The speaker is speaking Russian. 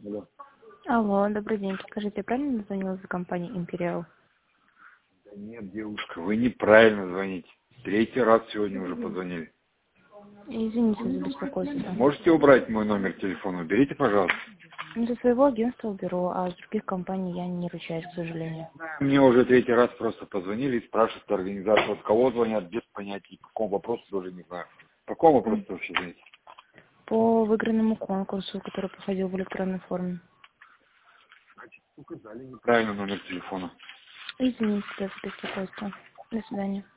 Алло. Алло, добрый день. Скажите, я правильно звонила за компанией Imperial? Да нет, девушка, вы неправильно звоните. Третий раз сегодня уже позвонили. Извините за беспокойство. Можете убрать мой номер телефона? Уберите, пожалуйста. За своего агентства уберу, а с других компаний я не ручаюсь, к сожалению. Мне уже третий раз просто позвонили и спрашивают организацию, от кого звонят, без понятия, по какому вопросу даже не знаю. По какому вопросу вообще звоните? По выигранному конкурсу, который проходил в электронной форме. Указали неправильно номер телефона. Извините за беспокойство. До свидания.